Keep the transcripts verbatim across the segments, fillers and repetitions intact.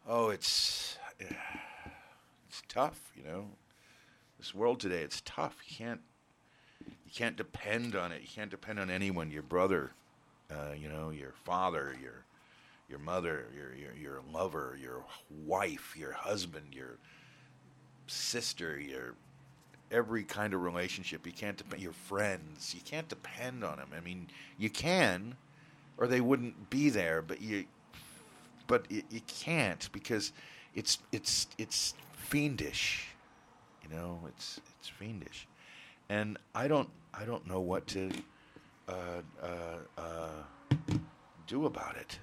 Oh, it's it's tough, you know. This world today, it's tough. You can't you can't depend on it. You can't depend on anyone. Your brother, uh, you know, your father, your your mother, your your your lover, your wife, your husband, your sister, your every kind of relationship. You can't depend. Your friends. You can't depend on them. I mean, you can, or they wouldn't be there. But you, but it, you can't because it's it's it's fiendish. You know, it's it's fiendish, and I don't I don't know what to uh, uh, uh, do about it.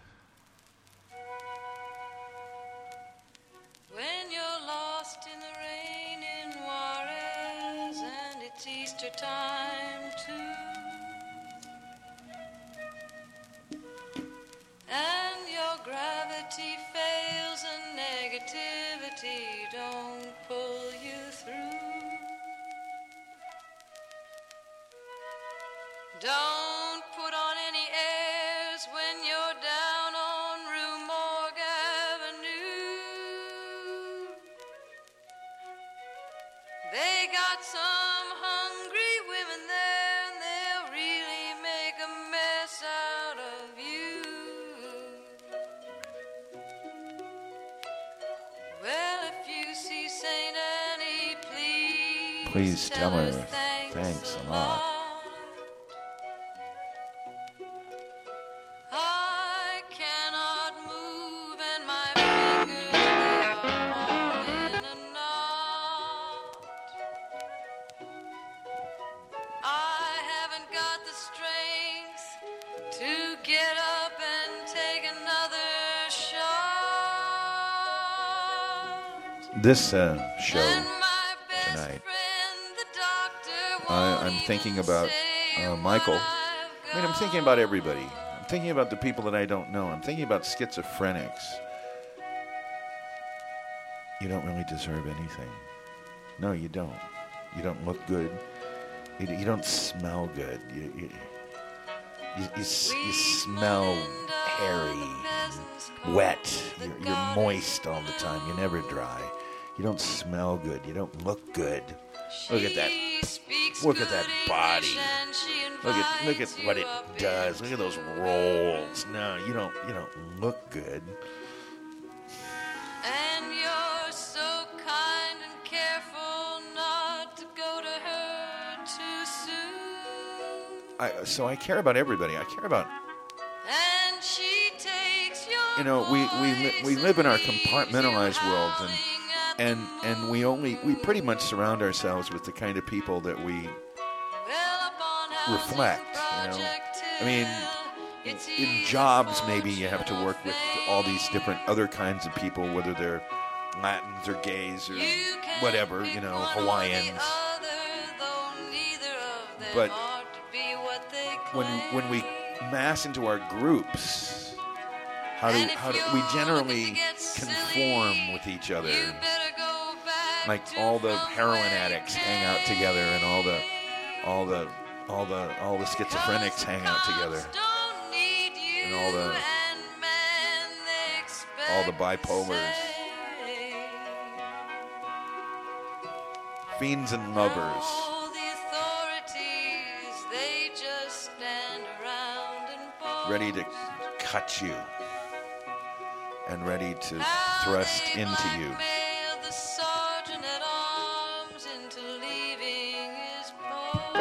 When you're lost in the rain in Juarez and it's Easter time too, and your gravity fails and negativity don't pull you through, don't put on any airs when you're down on Rue Morgue Avenue. They got some hungry women there, and they'll really make a mess out of you. Well, if you see Saint Annie, please, Please tell her thanks, thanks a lot. I cannot move, and my fingers, they are all in a knot. I haven't got the strength to get up and take another shot. This uh, show And my best tonight, friend, the doctor, I, won't I'm thinking even about say uh, Michael. what I've I mean, I'm thinking about everybody. I'm thinking about the people that I don't know. I'm thinking about schizophrenics. You don't really deserve anything. No, you don't. You don't look good. You, you don't smell good. You, you, you, you, s- you smell hairy, and wet. You're, you're moist all the time. You're never dry. You don't smell good. You don't look good. Look at that. Look at that body. Look at look at what it does. Look at those rolls. No, you don't you don't look good. And you're so kind and careful not to go to her too soon. I so I care about everybody. I care about And she takes your you know we we li- we voice live in our and leaves you compartmentalized world, and howling at and the and we only we pretty much surround ourselves with the kind of people that we Well, upon housing reflect. You know, project I mean, till it's in either jobs maybe you have to fortune or work with all these different other kinds of people, whether they're Latins or gays or You can whatever, pick you know, one or the Hawaiians. other, though neither of them But ought to be what they when when we claim. mass into our groups, how do And if how do you're we looking generally to get conform silly, with each other? You better go back Like to all the from heroin where addicts you hang out came. together, and all the all the all the all the schizophrenics hang out together, Cops don't need you, and all the and man, they expect all the bipolars, the same. fiends and lovers, All the authorities, they just stand around and pose. ready to cut you and ready to How thrust they into you. blackmailed the sergeant at arms into leaving his post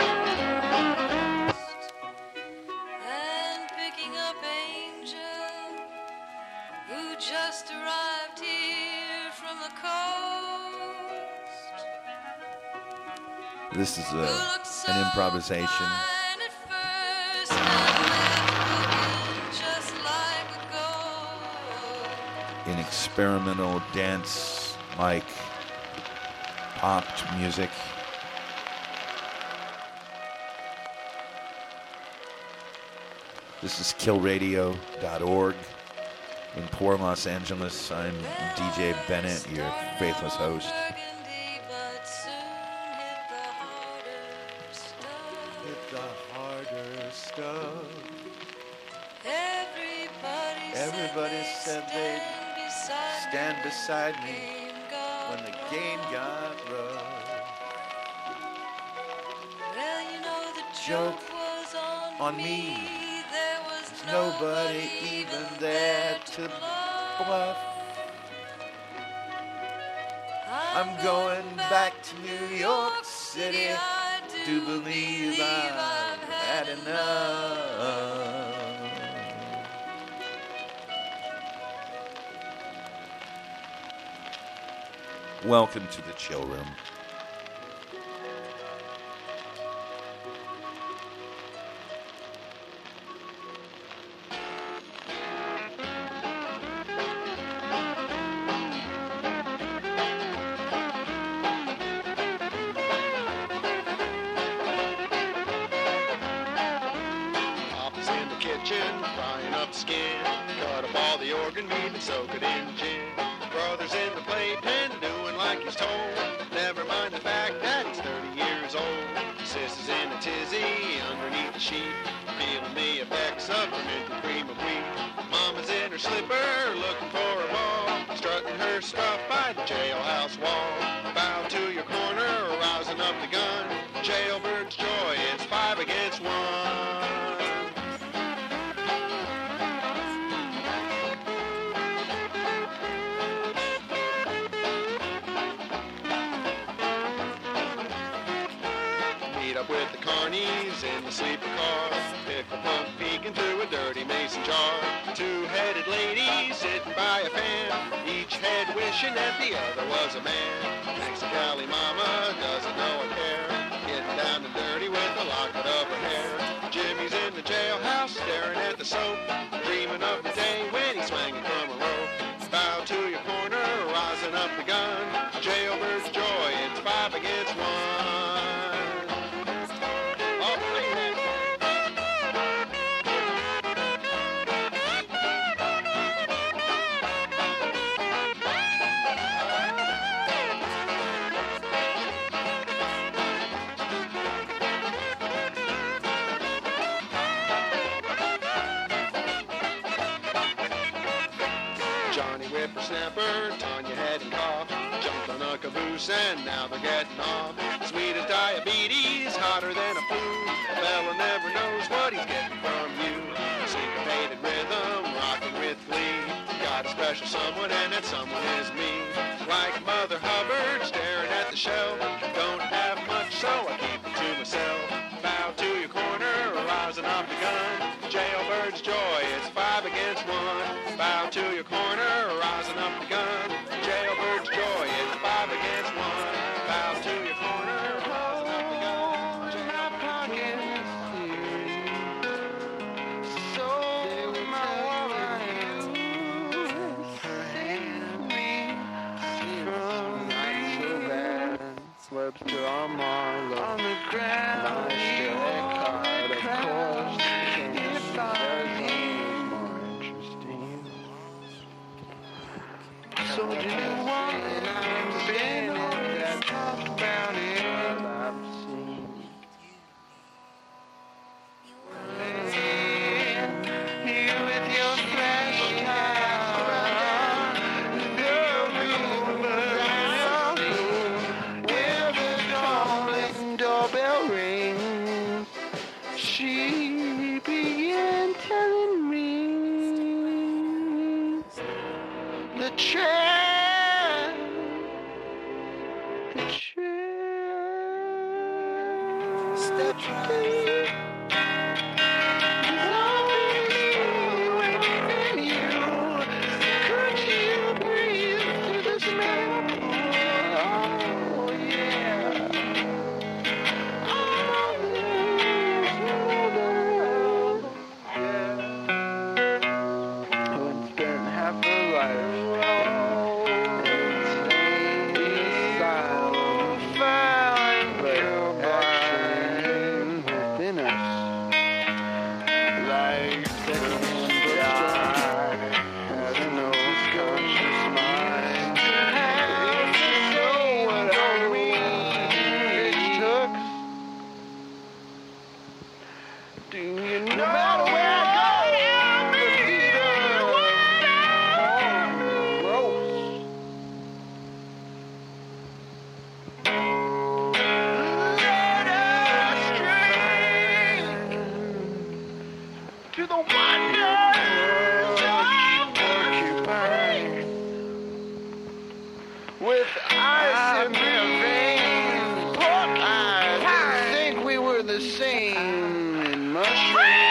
and picking up Angel, who just arrived here from the coast. This is Who a, looked so an improvisation. fine at first and left looking just like a ghost. In experimental dance like popped music. This is kill radio dot org in poor Los Angeles. I'm D J Bennett, your faithless host. Burgundy, but soon hit the harder stuff. Hit the harder stuff. Everybody, Everybody said said they'd stand beside stand beside me when the game got rough. Well, you know the Joke joke was on, on me. me. There was There's nobody even there to bluff. I'm going back to New York City. I Do believe I've had enough. Welcome to the chill room. Papa's in the kitchen, frying up skin. Cut up all the organ meat and soak it in gin. Brother's in the playpen, doing like he's told. Never mind the fact that he's thirty years old. Sis is in a tizzy, underneath the sheet, feeling the effects of fermented cream of wheat. Mama's in her slipper, looking for a ball, strutting her stuff by the jailhouse wall. Bow to your corner, rousing up the gun. Jailbird's joy, it's five against one. Meet up with the carnies in the sleeper car. Pickle punk peeking through a dirty mason jar. Two-headed ladies sitting by a fan, each head wishing that the other was a man. Mexicali mama doesn't know a care, getting down and dirty with a locket of her hair. Jimmy's in the jailhouse staring at the soap, dreaming of the day when he's swinging from a rope. Bow to your corner, rising up the gun. Jailbird's joy, it's five against one. Oh, man. Johnny Whippersnapper, Tanya had and cough, jumped on a caboose and now they're getting off. Sweet as diabetes, hotter than a flu. A fella never knows what he's getting from you. Syncopated rhythm, rocking with glee. Got a special someone and that someone is me. Like Mother Hubbard, staring at the shelf. Don't have much, so I keep it to myself. Bow to your corner, rising up the gun. Jailbird's joy, it's five against one. Bow to your corner, rising up the gun. Jailbird's joy, it's five against one. Bow to your corner, rising up the gun. Jailbird's Slipped to our marlow on the ground. I still caught, of course. If I more interesting. So do you want it? I've been on that talk about it. I've seen. You with your flash card. Girl, the doorbell rings. She began telling me the train, the train. Step right. Could you breathe through the smell? Oh yeah. Who'd spent half her life in exile, but actually within with ice in their veins. I didn't think we were the same in mushrooms.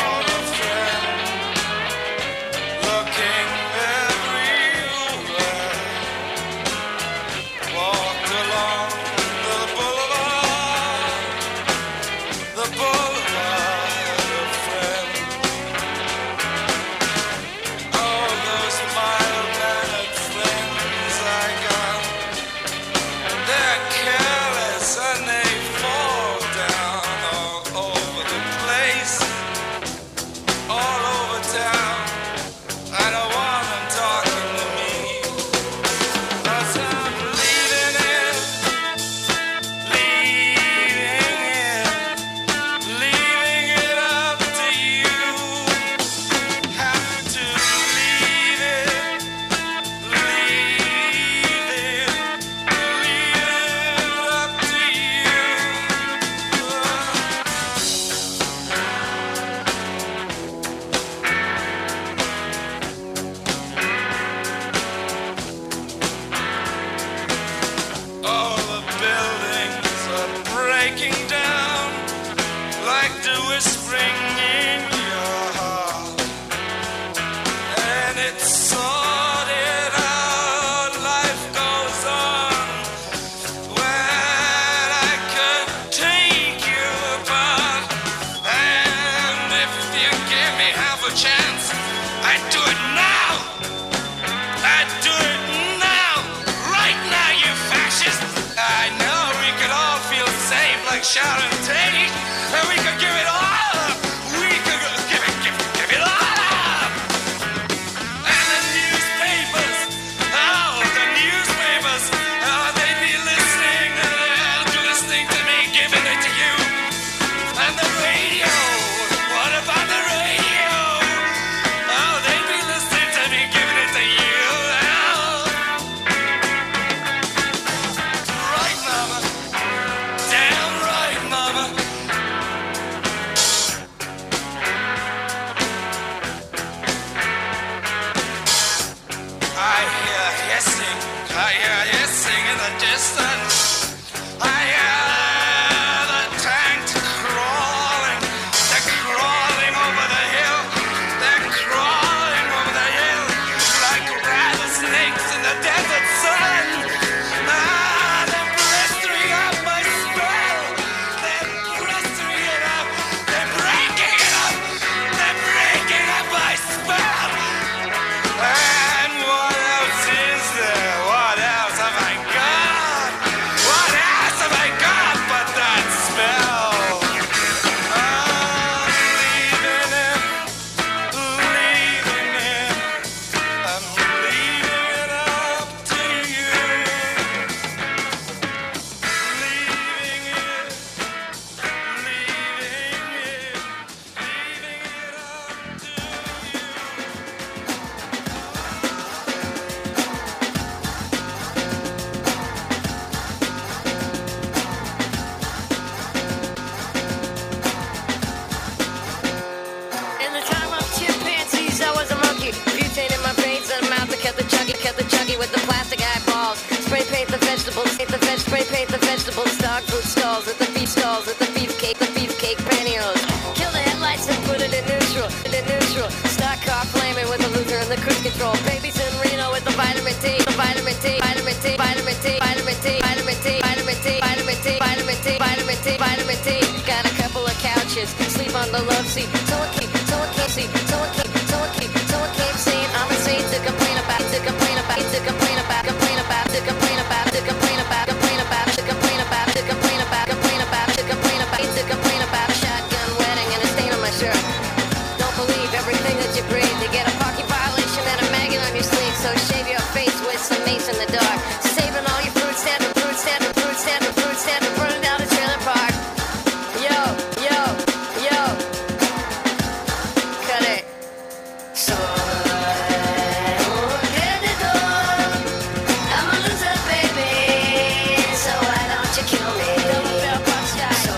Looking everywhere. shout and take, and we could give it all up. We could give it, give it, give it all up. And the newspapers, oh, the newspapers, oh, they'd be listening, uh, listening to me, giving it to you. And the radio, what about the radio? Oh, they'd be listening to me, giving it to you. Right, mama. Damn right, mama. I hear hissing, I hear hissing in the distance. I hear the tanks crawling, they're crawling over the hill, they're crawling over the hill like rattlesnakes in the desert sun. Ah, they're blistering up my spell, they're blistering it up, they're breaking it up, they're breaking up my spell. And what else is there? What else have I got? What else have I got but that spell? I'm leaving it, leaving it. I'm leaving it up to you. Leaving it, leaving it, leaving it up to you. In the time of chimpanzees, I was a monkey. Butane in my veins and mouth to cut the chuggy, cut the chuggy with the plastic eyeballs. Spray paint the vegetables, paint the veg, spray paint the vegetables. Dog food stalls at the beef stalls, at the beefcake, the beefcake pantyhose. Kill the headlights and put it in neutral, in neutral. Stock car flaming with the Luther and the cruise control. Babies in Reno with the vitamin T, the vitamin T, vitamin T, vitamin T, vitamin T, vitamin T, vitamin T, vitamin T, vitamin T, vitamin T, vitamin T. Got a couple of couches, sleep on the love seat. Someone keep, someone can't see, someone keep, someone keep, someone keep saying I'm insane to complain about, to complain about, to complain about, complain about, to complain about, to complain about, complain about, to complain about, to complain about, complain about, to complain about, to complain about a shotgun wedding and a stain on my shirt. Don't believe everything that you breathe. You get a parking violation and a maggot on your sleeve. So shave your face with some mace in the dark. Saving all your fruit stand, fruit stand, fruit stand, fruit stand, burning down a trailer park. Yo, yo, yo. Cut it. So I'm a loser, baby. So why don't you kill me? Double bell pop style. So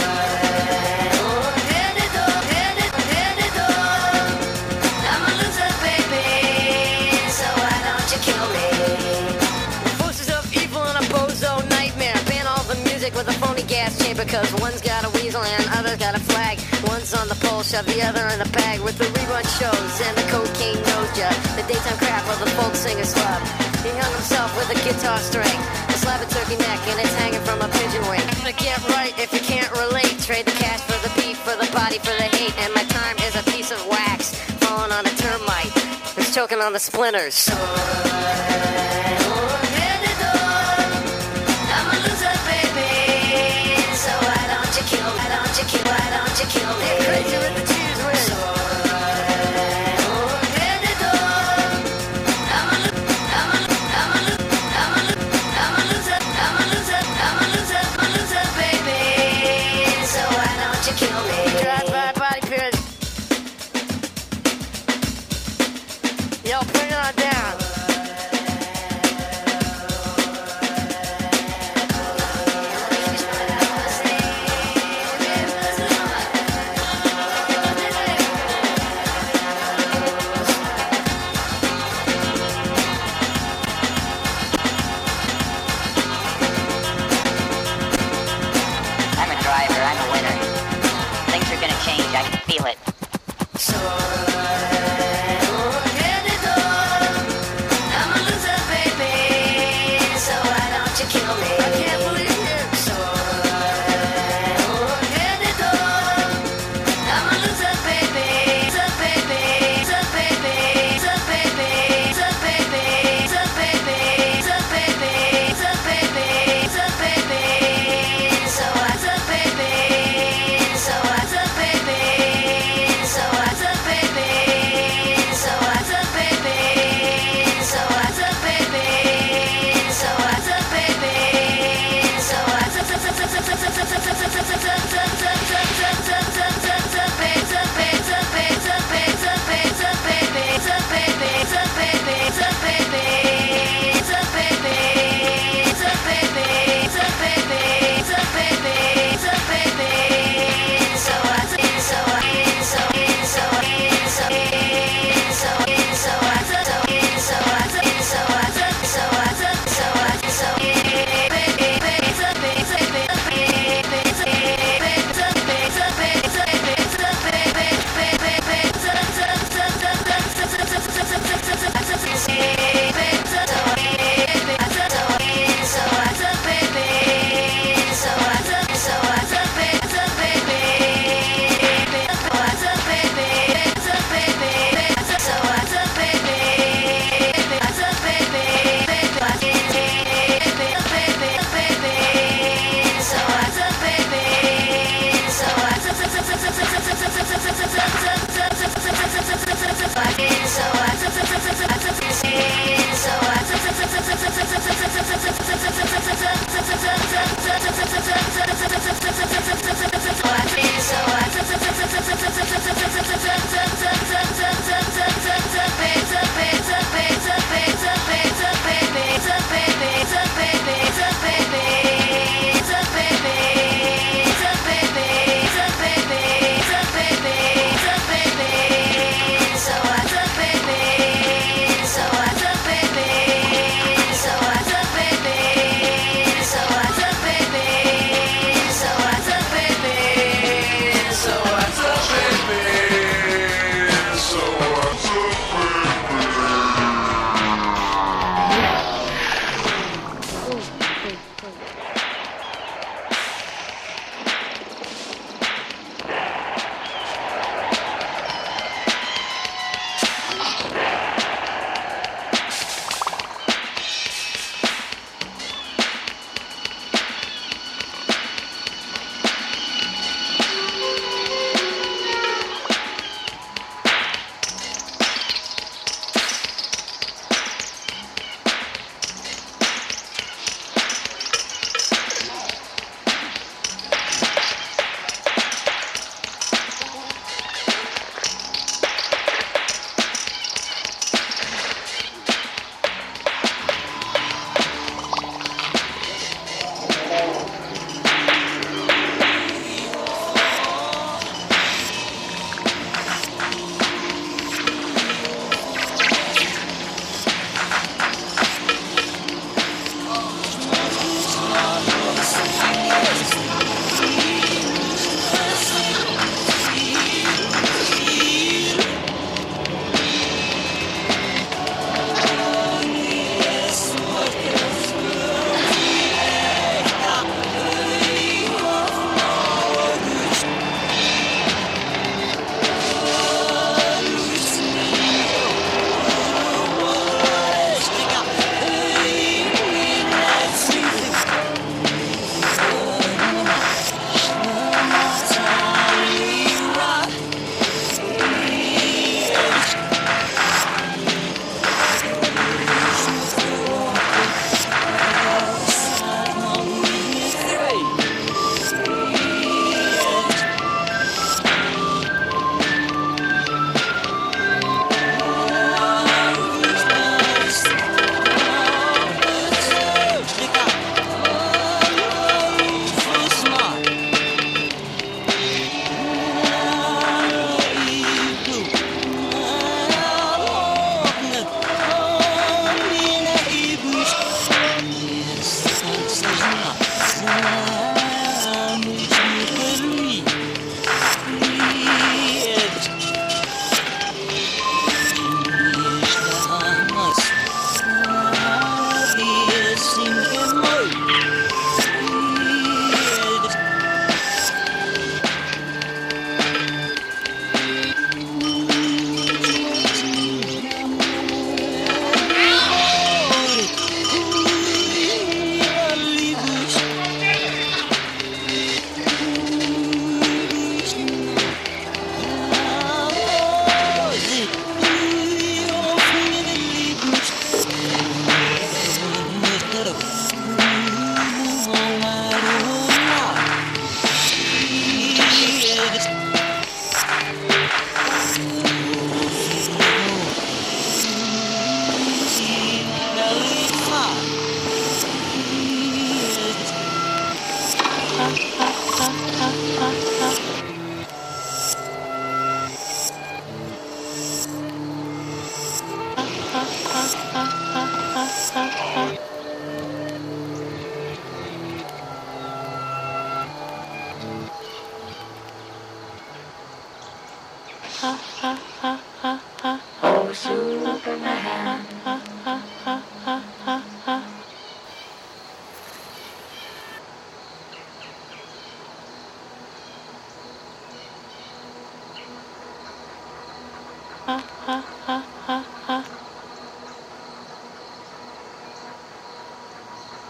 I'm a loser, baby. So why don't you kill me? Forces of evil and a bozo nightmare. Ban all the music with a phony gas chamber. Cause one's got a weasel and other's got a flag. One's on the pole, shove the other in the bag. With the rerun shows and the cocaine nose job. The daytime crap of the folk singer slub. He hung himself with a guitar string. A slab of turkey neck and it's hanging from a pigeon wing. To get right if you can't relate. Trade the cash for the beef, for the body, for the hate. And my time is a piece of wax falling on a termite. Who's choking on the splinters. So I'm a loser, baby. So why don't you kill me? Why don't you kill? Why don't you kill me? Crazy with the cheese whiz. So I'm a lo- I'm a lo- I'm a lo- I'm a lo- I'm a loser. I'm a loser. I'm a loser. I'm a loser, baby. So why don't you kill me? Drive by body pierce. Yo, bring it on down.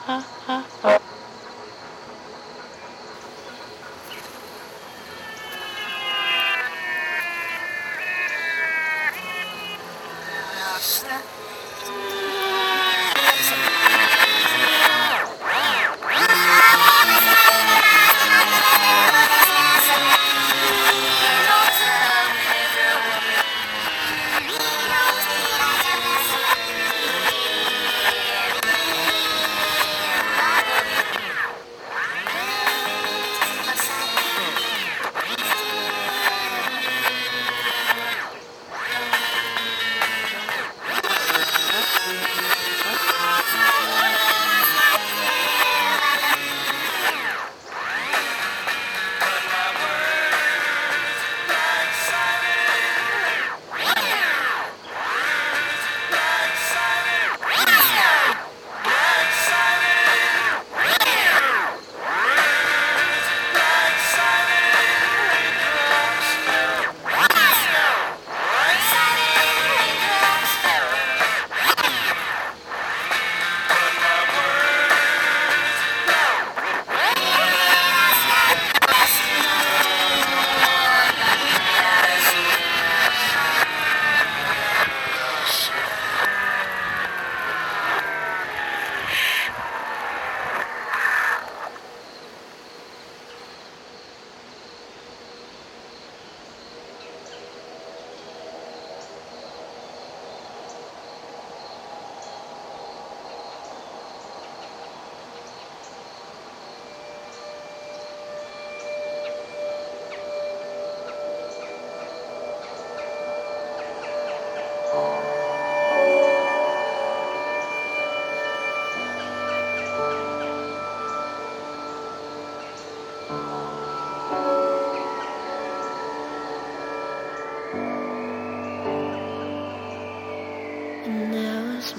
And there was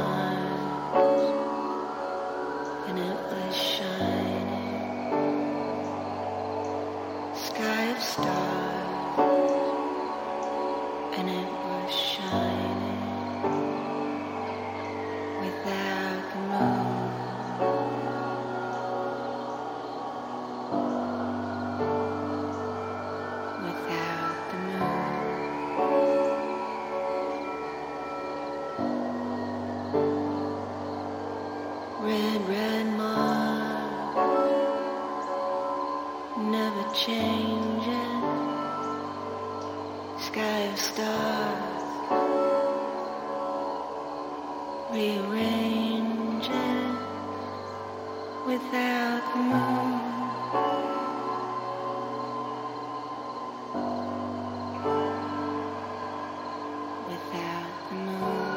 Mars, and it was shining, sky of stars, and it was shining, without the moon, without the moon. Red, red Mars, never changing, sky of stars, rearranging, without the moon. Without the moon.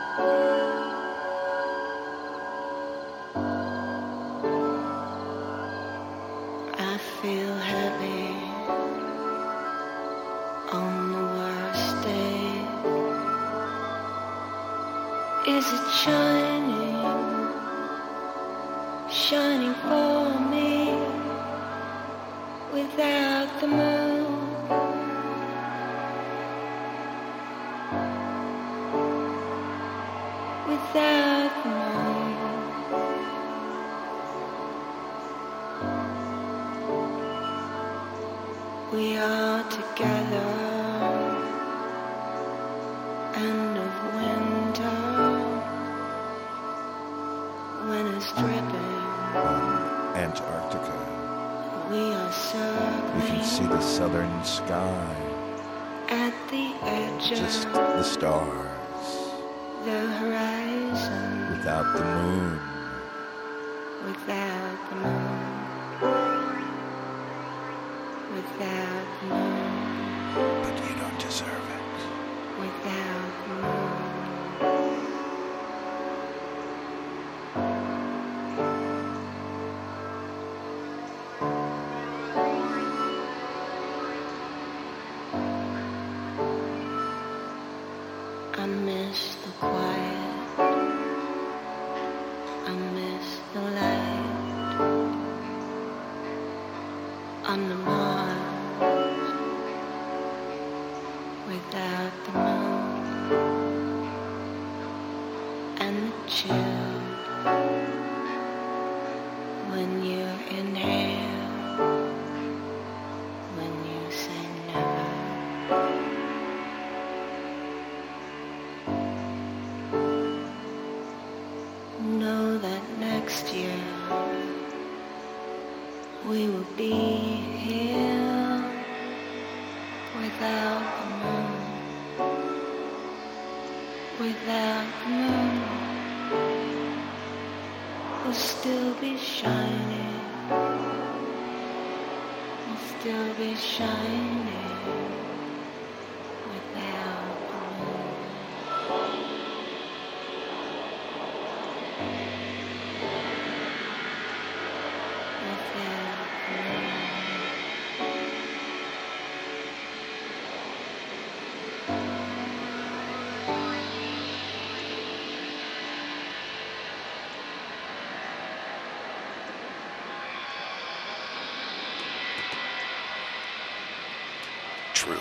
I feel heavy on the worst day. Is it shining, shining for me without the moon? Without the moon. We are together, end of winter, winter's dripping, Antarctica. we are We can see circling the southern sky, at the edge just of the stars, the horizon, without the moon. without the moon, without the moon, But you don't deserve it. without the moon. I miss the quiet, I miss the light on the Mars without the moon and the chill when you inhale, when you say never. Know that next year we will be here without the moon, without the moon. We'll still be shining, we'll still be shining without the moon. Without the moon. True.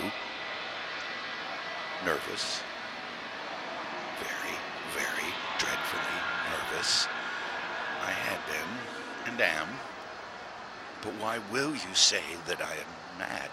Nervous. Very, very dreadfully nervous. I had been and am. But why will you say that I am mad?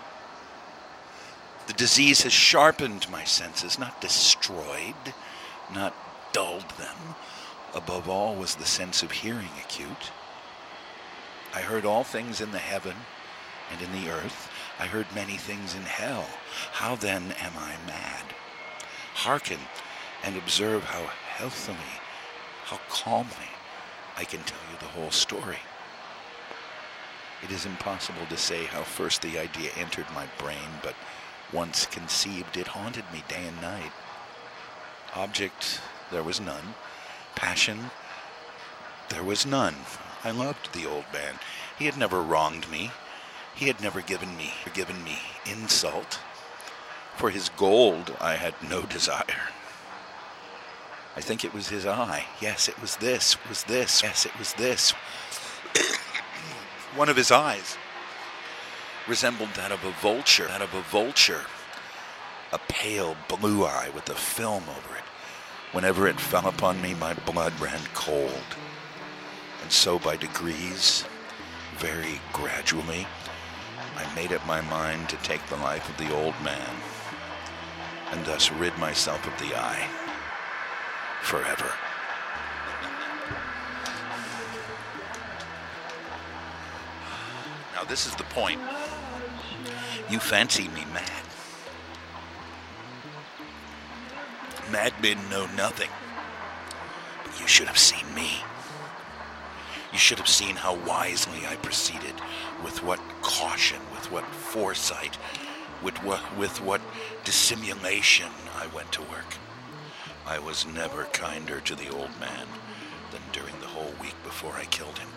The disease has sharpened my senses, not destroyed, not dulled them. Above all was the sense of hearing acute. I heard all things in the heaven and in the earth. I heard many things in hell. How then am I mad? Hearken and observe how healthily, how calmly I can tell you the whole story. It is impossible to say how first the idea entered my brain, but once conceived, it haunted me day and night. Object, there was none. Passion, there was none. I loved the old man. He had never wronged me. He had never given me, given me insult. For his gold I had no desire. I think it was his eye. Yes, it was this, it was this. Yes, it was this. One of his eyes resembled that of a vulture, that of a vulture. A pale blue eye with a film over it. Whenever it fell upon me, my blood ran cold. And so by degrees, very gradually, I made up my mind to take the life of the old man, and thus rid myself of the eye forever. Now this is the point. You fancy me mad. Madmen know nothing, but you should have seen me. You should have seen how wisely I proceeded, with what caution, with what foresight, with what, with what dissimulation I went to work. I was never kinder to the old man than during the whole week before I killed him.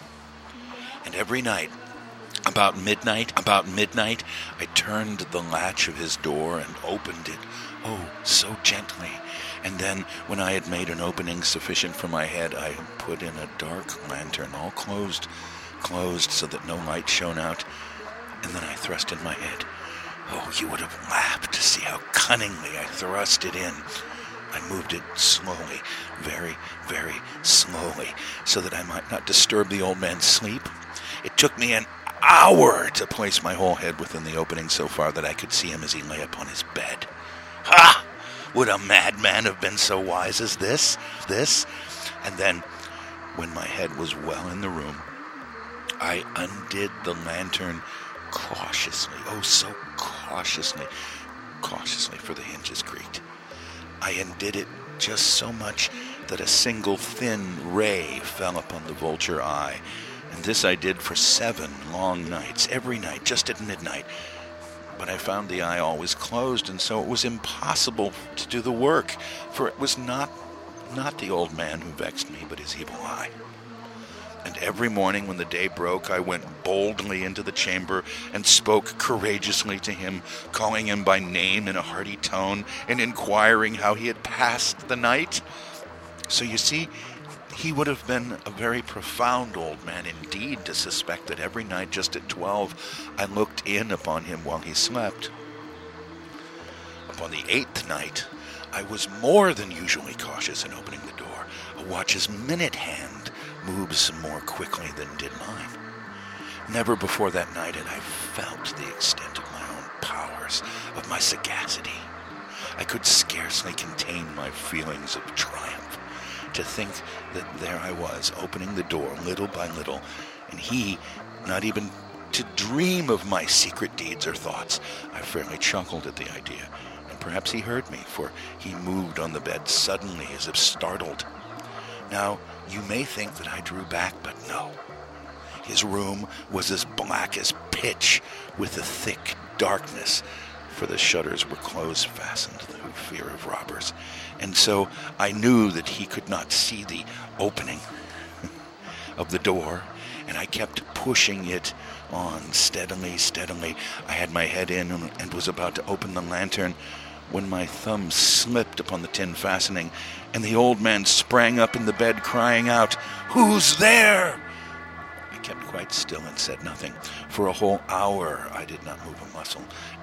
And every night, about midnight, about midnight, I turned the latch of his door and opened it, oh, so gently. And then, when I had made an opening sufficient for my head, I put in a dark lantern, all closed, closed so that no light shone out, and then I thrust in my head. Oh, you would have laughed to see how cunningly I thrust it in. I moved it slowly, very, very slowly, so that I might not disturb the old man's sleep. It took me an hour to place my whole head within the opening so far that I could see him as he lay upon his bed. Ha! Would a madman have been so wise as this? This? And then, when my head was well in the room, I undid the lantern cautiously. Oh, so cautiously. Cautiously, for the hinges creaked. I undid it just so much that a single thin ray fell upon the vulture eye. And this I did for seven long nights, every night, just at midnight. But I found the eye always closed, and so it was impossible to do the work, for it was not, not the old man who vexed me, but his evil eye. And every morning when the day broke, I went boldly into the chamber and spoke courageously to him, calling him by name in a hearty tone, and inquiring how he had passed the night. So you see, he would have been a very profound old man indeed to suspect that every night just at twelve I looked in upon him while he slept. Upon the eighth night, I was more than usually cautious in opening the door. A watch's minute hand moves more quickly than did mine. Never before that night had I felt the extent of my own powers, of my sagacity. I could scarcely contain my feelings of triumph. To think that there I was, opening the door little by little, and he not even to dream of my secret deeds or thoughts. I fairly chuckled at the idea, and perhaps he heard me, for he moved on the bed suddenly as if startled. Now, you may think that I drew back, but no. His room was as black as pitch, with a thick darkness, for the shutters were close fastened through fear of robbers, and so I knew that he could not see the opening of the door, and I kept pushing it on steadily, steadily. I had my head in and was about to open the lantern when my thumb slipped upon the tin fastening, and the old man sprang up in the bed crying out, "Who's there?" I kept quite still and said nothing. For a whole hour I did not move a muscle,